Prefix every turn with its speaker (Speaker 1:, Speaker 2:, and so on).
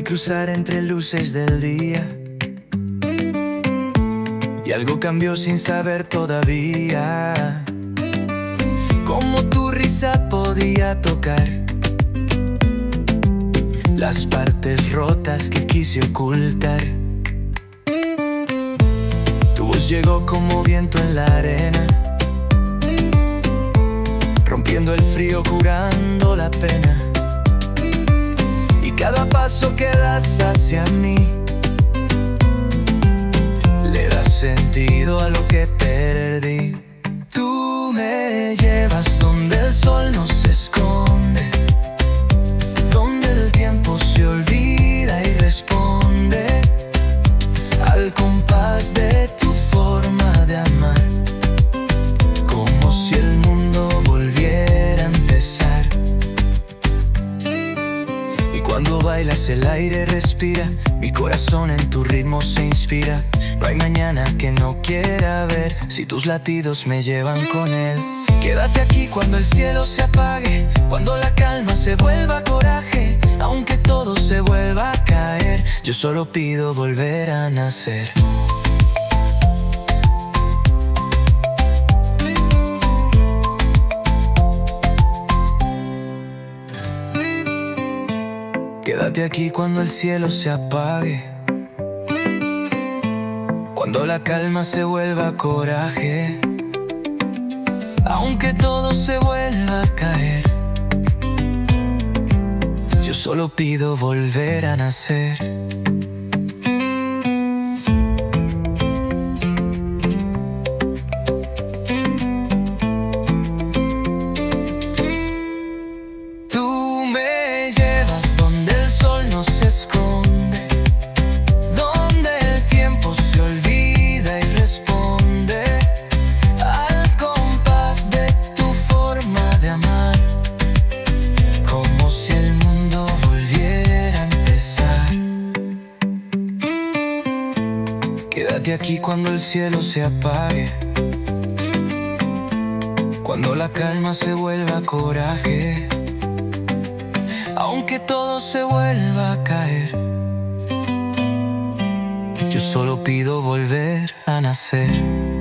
Speaker 1: cruzar entre luces del día, y algo cambió sin saber todavía. Cómo tu risa podía tocar las partes rotas que quise ocultar. Tu voz llegó como viento en la arena, rompiendo el frío, curando la pena. Y cada paso que das hacia mí le da sentido a lo que perdí. Tú me llevas donde el sol no se esconde, donde el tiempo se olvida y responde al compás de tu forma de amar, como si el mundo volviera a empezar. Y cuando bailas el aire respira, mi corazón en tu ritmo se inspira. No hay mañana que no quiera ver si tus latidos me llevan con él. Quédate aquí cuando el cielo se apague, cuando la calma se vuelva coraje, aunque todo se vuelva a caer, yo solo pido volver a nacer. Quédate aquí cuando el cielo se apague, cuando la calma se vuelva coraje, aunque todo se vuelva a caer, yo solo pido volver a nacer. Tú me llevas donde el sol no se esconde, donde el tiempo se olvida y responde al compás de tu forma de amar, como si el mundo volviera a empezar. Quédate aquí cuando el cielo se apague, cuando la calma se vuelva coraje, aunque todo se vuelva a caer, yo solo pido volver a nacer.